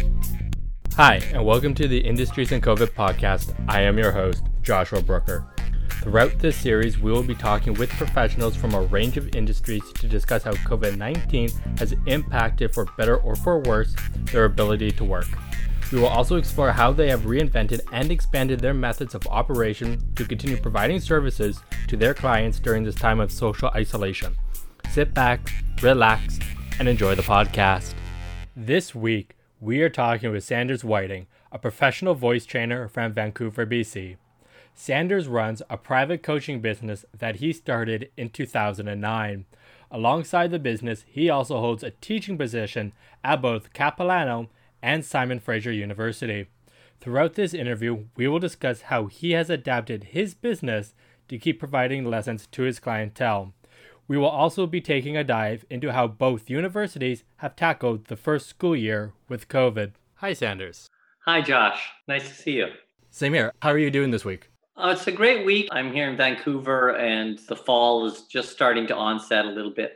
Hi, and welcome to the Industries in COVID podcast. I am your host, Joshua Brooker. Throughout this series, we will be talking with professionals from a range of industries to discuss how COVID-19 has impacted, for better or for worse, their ability to work. We will also explore how they have reinvented and expanded their methods of operation to continue providing services to their clients during this time of social isolation. Sit back, relax, and enjoy the podcast. This week, we are talking with Sanders Whiting, a professional voice trainer from Vancouver, BC. Sanders runs a private coaching business that he started in 2009. Alongside the business, he also holds a teaching position at both Capilano and Simon Fraser University. Throughout this interview, we will discuss how he has adapted his business to keep providing lessons to his clientele. We will also be taking a dive into how both universities have tackled the first school year with COVID. Hi, Sanders. Hi, Josh. Nice to see you. Same here. How are you doing this week? It's a great week. I'm here in Vancouver, and the fall is just starting to onset a little bit.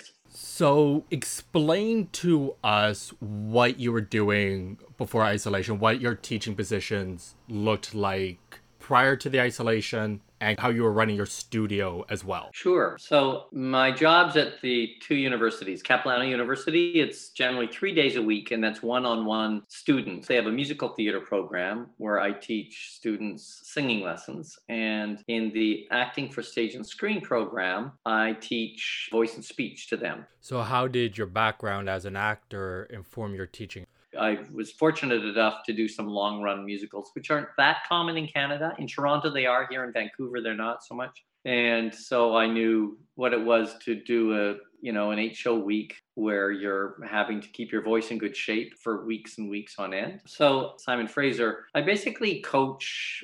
So explain to us what you were doing before isolation, what your teaching positions looked like prior to the isolation, and how you were running your studio as well. Sure. So my job's at the two universities, Capilano University. It's generally 3 days a week, and that's one-on-one students. They have a musical theater program where I teach students singing lessons. And in the Acting for Stage and Screen program, I teach voice and speech to them. So how did your background as an actor inform your teaching? I was fortunate enough to do some long-run musicals, which aren't that common in Canada. In Toronto, they are. Here in Vancouver, they're not so much. And so I knew what it was to do an 8-show week where you're having to keep your voice in good shape for weeks and weeks on end. So Simon Fraser, I basically coach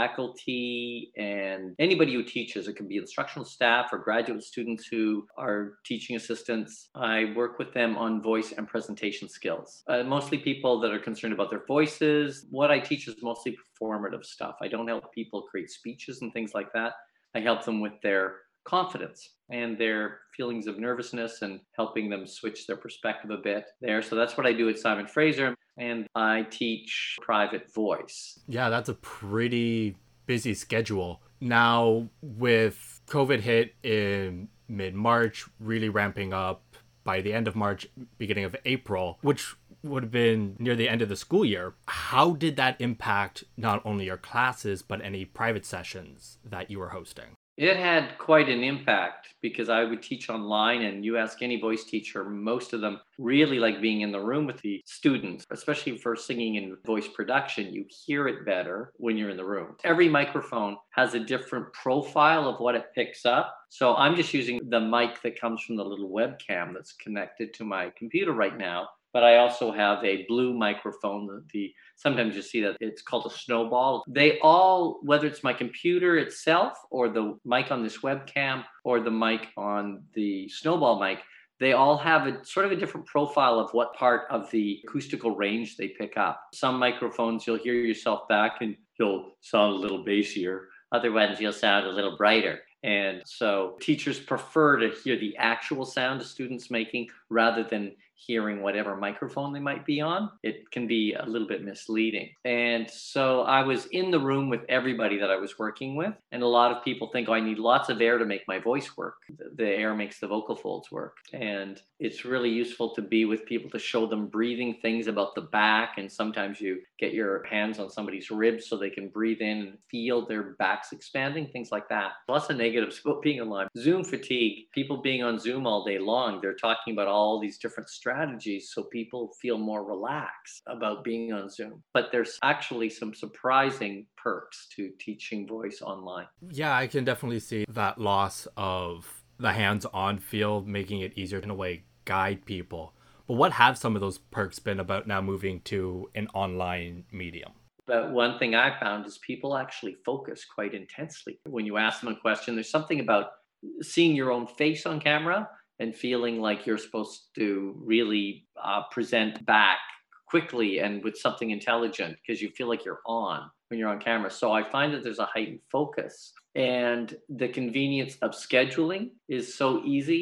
faculty and anybody who teaches. It can be instructional staff or graduate students who are teaching assistants. I work with them on voice and presentation skills. Mostly people that are concerned about their voices. What I teach is mostly performative stuff. I don't help people create speeches and things like that. I help them with their confidence and their feelings of nervousness and helping them switch their perspective a bit there. So that's what I do at Simon Fraser. And I teach private voice. Yeah, that's a pretty busy schedule. Now, with COVID hit in mid-March, really ramping up by the end of March, beginning of April, which would have been near the end of the school year, how did that impact not only your classes, but any private sessions that you were hosting? It had quite an impact because I would teach online, and you ask any voice teacher, most of them really like being in the room with the students, especially for singing and voice production. You hear it better when you're in the room. Every microphone has a different profile of what it picks up. So I'm just using the mic that comes from the little webcam that's connected to my computer right now. But I also have a blue microphone. Sometimes you see that it's called a snowball. They all, whether it's my computer itself or the mic on this webcam or the mic on the snowball mic, they all have a sort of a different profile of what part of the acoustical range they pick up. Some microphones, you'll hear yourself back and you'll sound a little bassier. Other ones, you'll sound a little brighter. And so teachers prefer to hear the actual sound the students making rather than hearing whatever microphone they might be on. It can be a little bit misleading. And so I was in the room with everybody that I was working with. And a lot of people think, I need lots of air to make my voice work. The air makes the vocal folds work. And it's really useful to be with people to show them breathing things about the back. And sometimes you get your hands on somebody's ribs so they can breathe in and feel their backs expanding, things like that. Lots of negatives about being online. Zoom fatigue, people being on Zoom all day long, they're talking about all these different strategies so people feel more relaxed about being on Zoom. But there's actually some surprising perks to teaching voice online. Yeah, I can definitely see that loss of the hands-on feel, making it easier to, in a way, guide people. But what have some of those perks been about now moving to an online medium? But one thing I found is people actually focus quite intensely. When you ask them a question, there's something about seeing your own face on camera and feeling like you're supposed to really present back quickly and with something intelligent because you feel like you're on when you're on camera. So I find that there's a heightened focus, and the convenience of scheduling is so easy.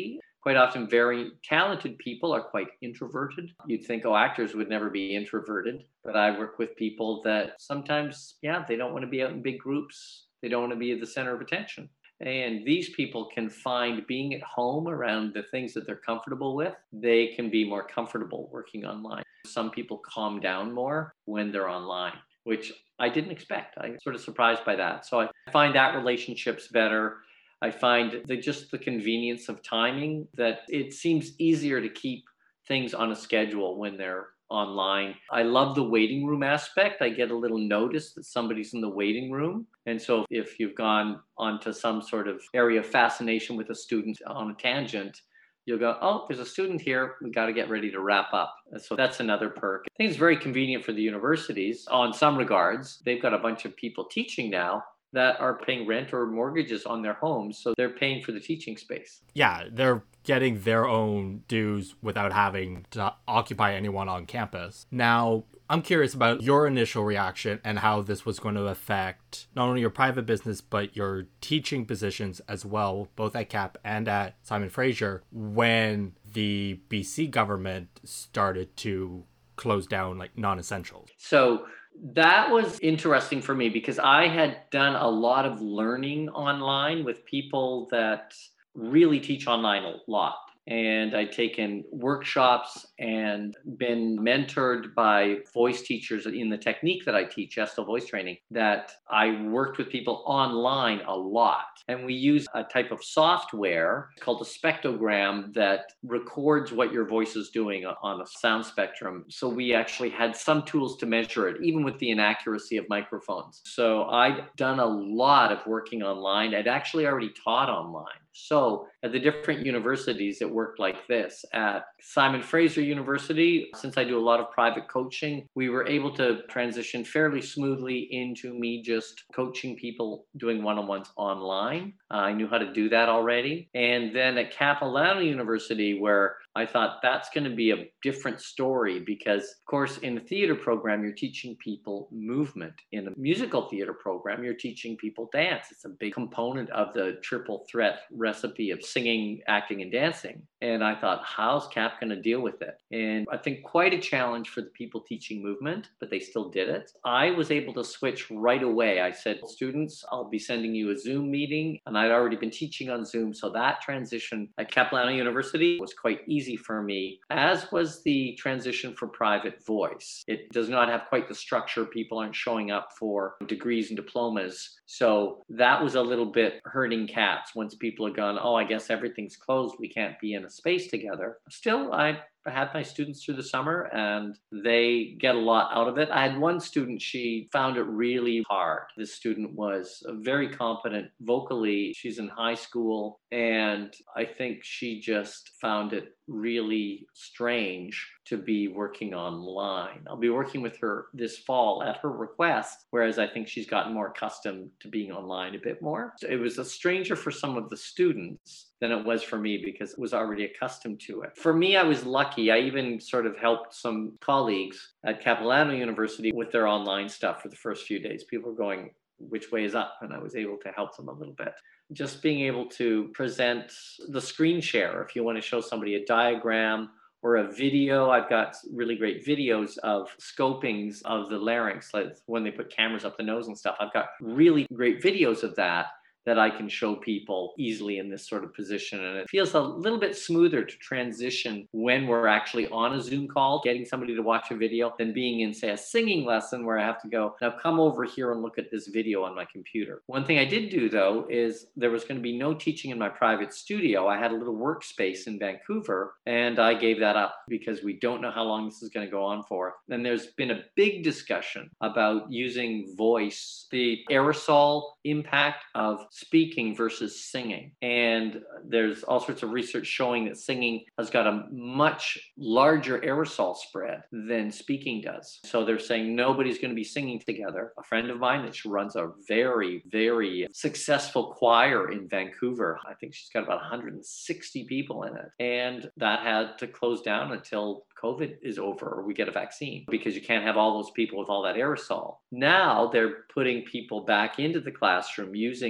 quite often very talented people are quite introverted. You'd think, oh, actors would never be introverted. But I work with people that sometimes, yeah, they don't want to be out in big groups. They don't want to be at the center of attention. And these people can find being at home around the things that they're comfortable with. They can be more comfortable working online. Some people calm down more when they're online, which I didn't expect. I'm sort of surprised by that. So I find that relationships better. I find just the convenience of timing, that it seems easier to keep things on a schedule when they're online. I love the waiting room aspect. I get a little notice that somebody's in the waiting room. And so if you've gone onto some sort of area of fascination with a student on a tangent, you'll go, oh, there's a student here. We got to get ready to wrap up. So that's another perk. I think it's very convenient for the universities on some regards. They've got a bunch of people teaching now that are paying rent or mortgages on their homes. So they're paying for the teaching space. Yeah, they're getting their own dues without having to occupy anyone on campus. Now, I'm curious about your initial reaction and how this was going to affect not only your private business, but your teaching positions as well, both at CAP and at Simon Fraser, when the BC government started to close down like non-essentials. So that was interesting for me because I had done a lot of learning online with people that really teach online a lot. And I'd taken workshops and been mentored by voice teachers in the technique that I teach, Gestal voice training, that I worked with people online a lot. And we use a type of software called a spectrogram that records what your voice is doing on a sound spectrum. So we actually had some tools to measure it, even with the inaccuracy of microphones. So I'd done a lot of working online. I'd actually already taught online. So at the different universities, it worked like this. At Simon Fraser University, since I do a lot of private coaching, we were able to transition fairly smoothly into me just coaching people doing one-on-ones online. I knew how to do that already. And then at Capilano University, where I thought that's going to be a different story because, of course, in a theater program, you're teaching people movement. In a musical theater program, you're teaching people dance. It's a big component of the triple threat recipe of singing, acting, and dancing. And I thought, how's CAP going to deal with it? And I think quite a challenge for the people teaching movement, but they still did it. I was able to switch right away. I said, students, I'll be sending you a Zoom meeting. And I'd already been teaching on Zoom. So that transition at Capilano University was quite easy for me, as was the transition for private voice. It does not have quite the structure. People aren't showing up for degrees and diplomas. So that was a little bit hurting cats once people had gone, oh, I guess everything's closed. We can't be in a space together. Still, I had my students through the summer and they get a lot out of it. I had one student, she found it really hard. This student was very competent vocally. She's in high school and I think she just found it really strange to be working online. I'll be working with her this fall at her request, whereas I think she's gotten more accustomed to being online a bit more. So it was a stranger for some of the students than it was for me because I was already accustomed to it. For me, I was lucky. I even sort of helped some colleagues at Capilano University with their online stuff for the first few days. People were going, which way is up? And I was able to help them a little bit. Just being able to present the screen share, if you want to show somebody a diagram or a video. I've got really great videos of scopings of the larynx, like when they put cameras up the nose and stuff. I've got really great videos of that I can show people easily in this sort of position. And it feels a little bit smoother to transition when we're actually on a Zoom call, getting somebody to watch a video, than being in, say, a singing lesson where I have to go, now come over here and look at this video on my computer. One thing I did do, though, is there was going to be no teaching in my private studio. I had a little workspace in Vancouver, and I gave that up because we don't know how long this is going to go on for. And there's been a big discussion about using voice, the aerosol impact of speaking versus singing. And there's all sorts of research showing that singing has got a much larger aerosol spread than speaking does. So they're saying nobody's going to be singing together. A friend of mine that runs a very, very successful choir in Vancouver, I think she's got about 160 people in it. And that had to close down until COVID is over or we get a vaccine, because you can't have all those people with all that aerosol. Now they're putting people back into the classroom using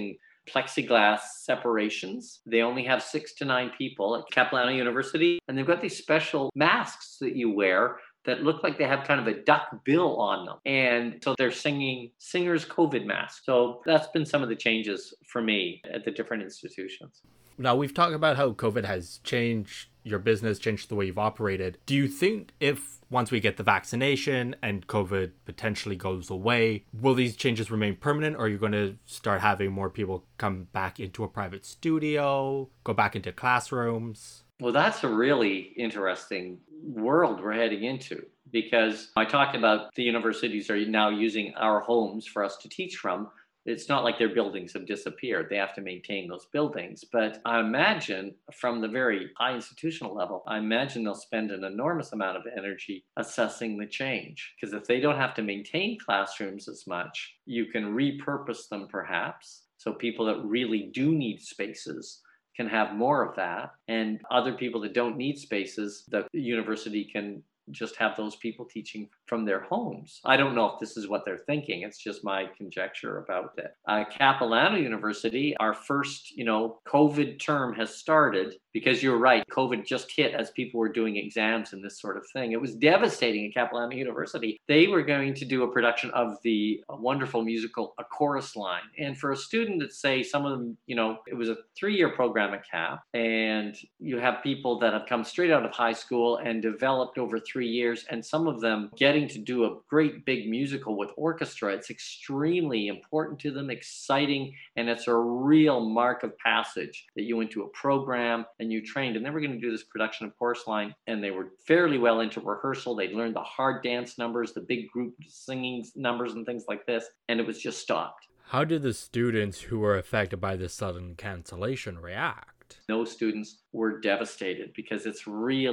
plexiglass separations. They only have 6 to 9 people at Capilano University, and they've got these special masks that you wear that look like they have kind of a duck bill on them. And so they're singing singers' COVID masks. So that's been some of the changes for me at the different institutions. Now, we've talked about how COVID has changed your business, changed the way you've operated. Do you think if once we get the vaccination and COVID potentially goes away, will these changes remain permanent, or are you going to start having more people come back into a private studio, go back into classrooms? Well, that's a really interesting world we're heading into, because I talked about the universities are now using our homes for us to teach from. It's not like their buildings have disappeared. They have to maintain those buildings. But I imagine from the very high institutional level, I imagine they'll spend an enormous amount of energy assessing the change. Because if they don't have to maintain classrooms as much, you can repurpose them perhaps. So people that really do need spaces can have more of that. And other people that don't need spaces, the university can just have those people teaching from their homes. I don't know if this is what they're thinking. It's just my conjecture about it. Capilano University, our first, COVID term has started, because you're right, COVID just hit as people were doing exams and this sort of thing. It was devastating at Capilano University. They were going to do a production of the wonderful musical A Chorus Line. And for a student that say some of them, it was a 3-year program at Cap, and you have people that have come straight out of high school and developed over 3 years, and some of them getting to do a great big musical with orchestra. It's extremely important to them, exciting, and it's a real mark of passage that you went to a program and you trained, and they were going to do this production of Chorus Line, and they were fairly well into rehearsal. They'd learned the hard dance numbers, the big group singing numbers and things like this, and it was just stopped. How did the students who were affected by this sudden cancellation react? Those students were devastated because it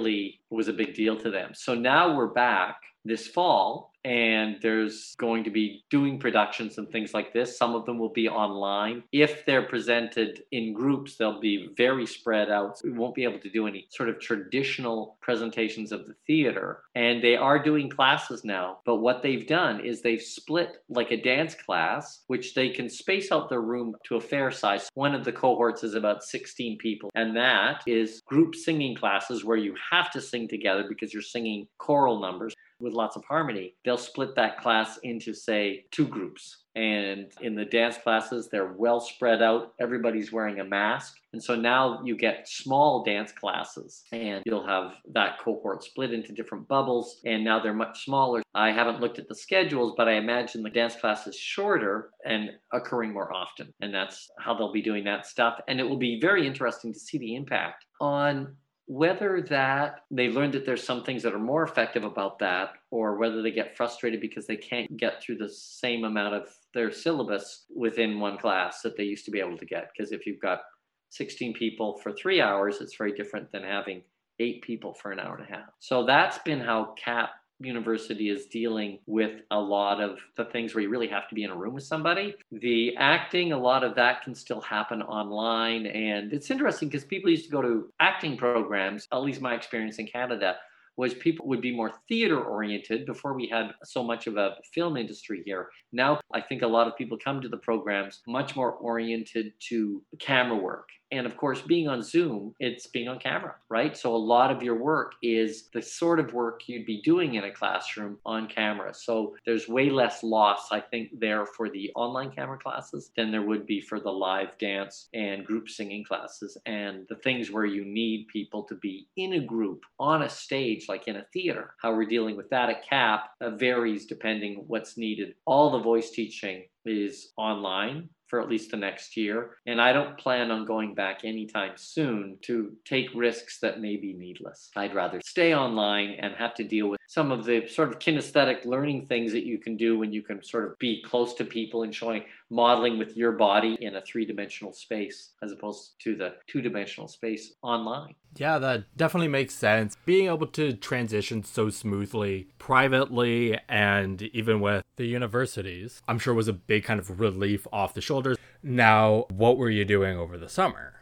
was a big deal to them. So now we're back this fall, and there's going to be doing productions and things like this. Some of them will be online. If they're presented in groups, they'll be very spread out. So we won't be able to do any sort of traditional presentations of the theater. And they are doing classes now. But what they've done is they've split like a dance class, which they can space out their room to a fair size. One of the cohorts is about 16 people. And that is group singing classes where you have to sing together because you're singing choral numbers with lots of harmony. They'll split that class into, say, 2 groups. And in the dance classes, they're well spread out. Everybody's wearing a mask. And so now you get small dance classes, and you'll have that cohort split into different bubbles. And now they're much smaller. I haven't looked at the schedules, but I imagine the dance class is shorter and occurring more often. And that's how they'll be doing that stuff. And it will be very interesting to see the impact on whether that they learned that there's some things that are more effective about that, or whether they get frustrated because they can't get through the same amount of their syllabus within one class that they used to be able to get. Because if you've got 16 people for 3 hours, it's very different than having 8 people for an hour and a half. So that's been how Cap University is dealing with a lot of the things where you really have to be in a room with somebody. The acting, a lot of that can still happen online. And it's interesting because people used to go to acting programs, at least my experience in Canada, was people would be more theater oriented before we had so much of a film industry here. Now, I think a lot of people come to the programs much more oriented to camera work. And of course, being on Zoom, it's being on camera, right? So a lot of your work is the sort of work you'd be doing in a classroom on camera. So there's way less loss, I think, there for the online camera classes than there would be for the live dance and group singing classes. And the things where you need people to be in a group on a stage, like in a theater. How we're dealing with that at CAP varies depending what's needed. All the voice teaching is online for at least the next year. And I don't plan on going back anytime soon to take risks that may be needless. I'd rather stay online and have to deal with some of the sort of kinesthetic learning things that you can do when you can sort of be close to people and modeling with your body in a 3-dimensional space as opposed to the 2-dimensional space online. Yeah, that definitely makes sense. Being able to transition so smoothly, privately, and even with the universities, I'm sure was a big kind of relief off the shoulders. Now, what were you doing over the summer?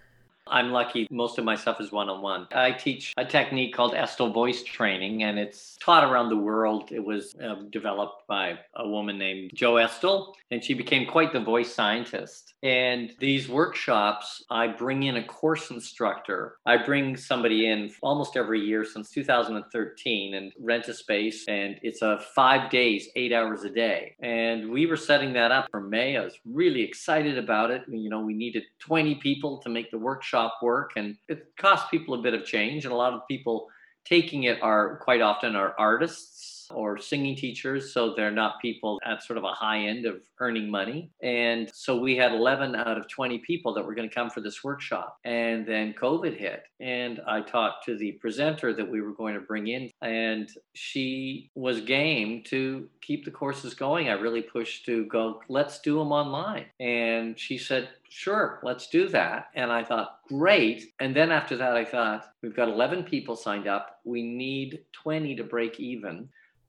I'm lucky. Most of my stuff is one-on-one. I teach a technique called Estel voice training, and it's taught around the world. It was developed by a woman named Jo Estel, and she became quite the voice scientist. And these workshops, I bring in a course instructor. I bring somebody in almost every year since 2013 and rent a space. And it's a 5 days, 8 hours a day. And we were setting that up for May. I was really excited about it. You know, we needed 20 people to make the workshop work. And it cost people a bit of change. And a lot of people taking it are quite often are artists or singing teachers, so they're not people at sort of a high end of earning money. And so we had 11 out of 20 people that were going to come for this workshop. And then COVID hit, and I talked to the presenter that we were going to bring in, and she was game to keep the courses going. I really pushed to go, let's do them online. And she said, sure, let's do that. And I thought, great. And then after that, I thought, we've got 11 people signed up. We need 20 to break even.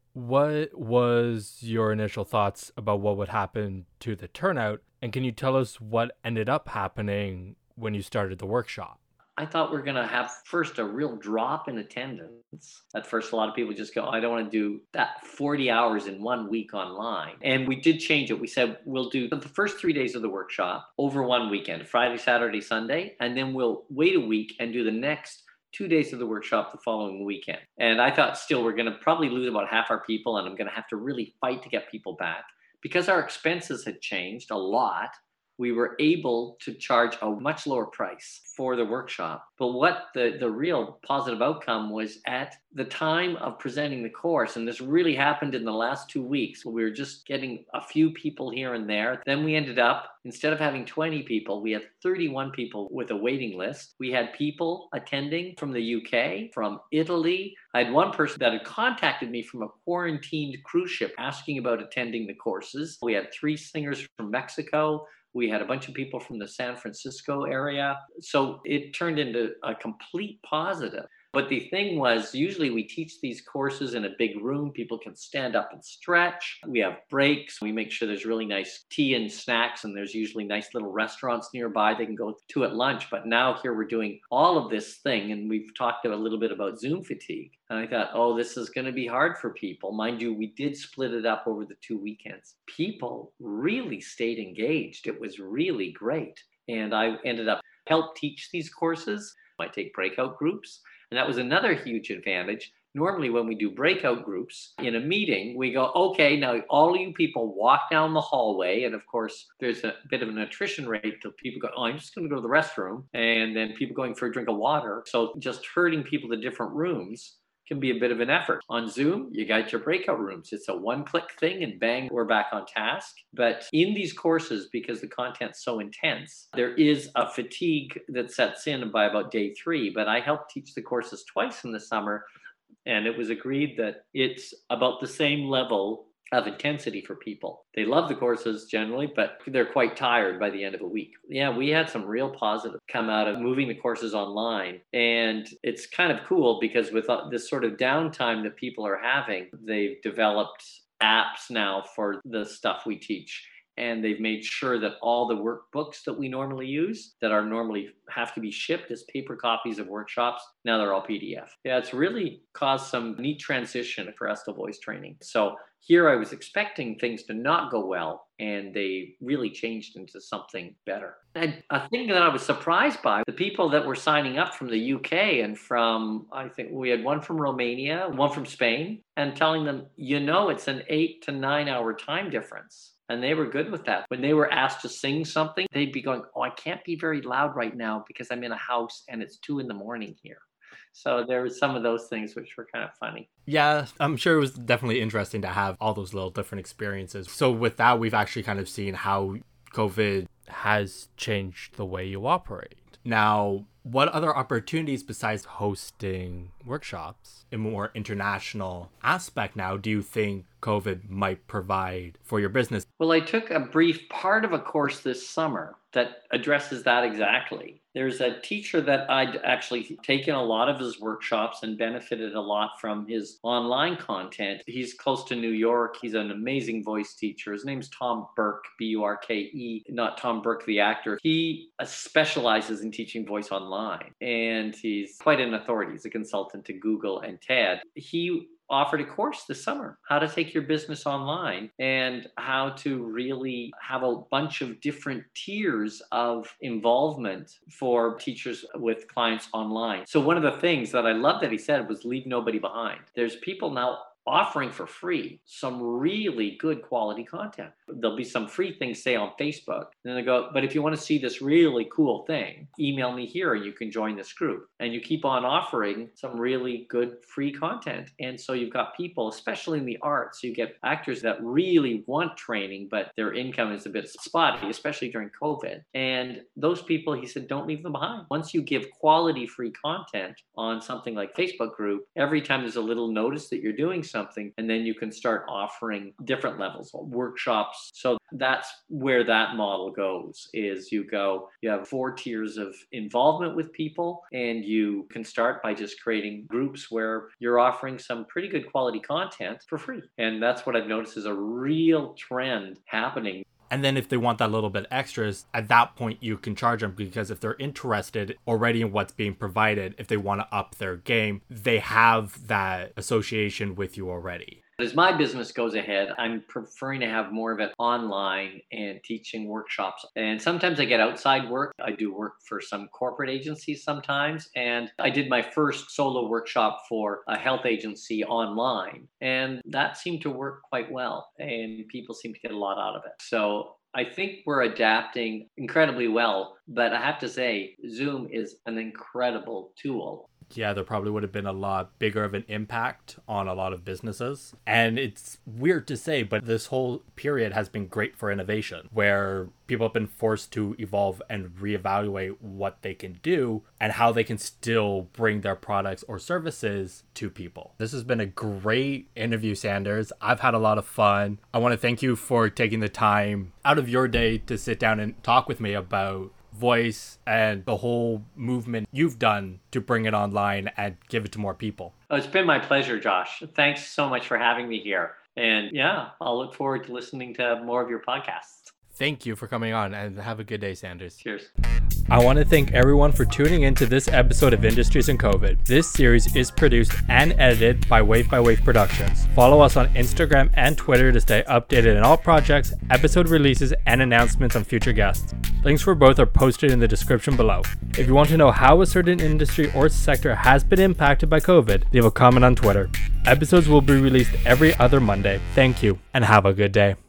What was your initial thoughts about what would happen to the turnout? And can you tell us what ended up happening when you started the workshop? I thought we were going to have first a real drop in attendance. At first, a lot of people just go, I don't want to do that 40 hours in 1 week online. And we did change it. We said, we'll do the first 3 days of the workshop over one weekend, Friday, Saturday, Sunday, and then we'll wait a week and do the next 2 days of the workshop the following weekend. And I thought still we're going to probably lose about half our people, and I'm going to have to really fight to get people back. Because our expenses had changed a lot, we were able to charge a much lower price for the workshop. But what the real positive outcome was at the time of presenting the course, and this really happened in the last 2 weeks, we were just getting a few people here and there. Then we ended up, instead of having 20 people, we had 31 people with a waiting list. We had people attending from the UK, from Italy. I had one person that had contacted me from a quarantined cruise ship asking about attending the courses. We had 3 singers from Mexico. We had a bunch of people from the San Francisco area. So it turned into a complete positive. But the thing was, usually we teach these courses in a big room. People can stand up and stretch. We have breaks. We make sure there's really nice tea and snacks, and there's usually nice little restaurants nearby they can go to at lunch. But now here we're doing all of this thing, and we've talked a little bit about Zoom fatigue. And I thought, oh, this is going to be hard for people. Mind you, we did split it up over the 2 weekends. People really stayed engaged. It was really great. And I ended up help teach these courses. I take breakout groups. And that was another huge advantage. Normally, when we do breakout groups in a meeting, we go, okay, now all you people walk down the hallway. And of course, there's a bit of an attrition rate till people go, oh, I'm just going to go to the restroom. And then people going for a drink of water. So just herding people to different rooms can be a bit of an effort. On Zoom, you got your breakout rooms. It's a one-click thing and bang, we're back on task. But in these courses, because the content's so intense, there is a fatigue that sets in by about day 3. But I help teach the courses twice in the summer, and it was agreed that it's about the same level of intensity for people. They love the courses generally, but they're quite tired by the end of a week. Yeah, we had some real positive come out of moving the courses online. And it's kind of cool because with this sort of downtime that people are having, they've developed apps now for the stuff we teach. And they've made sure that all the workbooks that we normally use that are normally have to be shipped as paper copies of workshops, now they're all PDF. Yeah, it's really caused some neat transition for Estel voice training. So here I was expecting things to not go well, and they really changed into something better. And a thing that I was surprised by, the people that were signing up from the UK and from, I think we had one from Romania, one from Spain, and telling them, it's an 8 to 9 hour time difference. And they were good with that. When they were asked to sing something, they'd be going, oh, I can't be very loud right now because I'm in a house and it's 2 a.m. here. So there were some of those things which were kind of funny. Yeah, I'm sure it was definitely interesting to have all those little different experiences. So with that, we've actually kind of seen how COVID has changed the way you operate. Now, what other opportunities besides hosting workshops in more international aspect now do you think COVID might provide for your business? Well, I took a brief part of a course this summer that addresses that exactly. There's a teacher that I'd actually taken a lot of his workshops and benefited a lot from his online content. He's close to New York. He's an amazing voice teacher. His name's Tom Burke, Burke, not Tom Burke, the actor. He specializes in teaching voice online, and he's quite an authority. He's a consultant to Google and TED. He offered a course this summer, how to take your business online and how to really have a bunch of different tiers of involvement for teachers with clients online. So one of the things that I love that he said was leave nobody behind. There's people now offering for free some really good quality content. There'll be some free things, say on Facebook, and then they go, but if you want to see this really cool thing, email me here and you can join this group. And you keep on offering some really good free content. And so you've got people, especially in the arts, you get actors that really want training, but their income is a bit spotty, especially during COVID. And those people, he said, don't leave them behind. Once you give quality free content on something like Facebook group, every time there's a little notice that you're doing something, and then you can start offering different levels of workshops. So that's where that model goes, is you have 4 tiers of involvement with people, and you can start by just creating groups where you're offering some pretty good quality content for free. And that's what I've noticed is a real trend happening. And then if they want that little bit extras, at that point you can charge them, because if they're interested already in what's being provided, if they want to up their game, they have that association with you already. As my business goes ahead, I'm preferring to have more of it online and teaching workshops. And sometimes I get outside work. I do work for some corporate agencies sometimes. And I did my first solo workshop for a health agency online. And that seemed to work quite well. And people seem to get a lot out of it. So I think we're adapting incredibly well. But I have to say, Zoom is an incredible tool. Yeah, there probably would have been a lot bigger of an impact on a lot of businesses. And it's weird to say, but this whole period has been great for innovation, where people have been forced to evolve and reevaluate what they can do and how they can still bring their products or services to people. This has been a great interview, Sanders. I've had a lot of fun. I want to thank you for taking the time out of your day to sit down and talk with me about voice and the whole movement you've done to bring it online and give it to more people. Oh, it's been my pleasure, Josh. Thanks so much for having me here. And yeah, I'll look forward to listening to more of your podcasts. Thank you for coming on, and have a good day, Sanders. Cheers. I want to thank everyone for tuning into this episode of Industries in COVID. This series is produced and edited by Wave Productions. Follow us on Instagram and Twitter to stay updated on all projects, episode releases, and announcements on future guests. Links for both are posted in the description below. If you want to know how a certain industry or sector has been impacted by COVID, leave a comment on Twitter. Episodes will be released every other Monday. Thank you, and have a good day.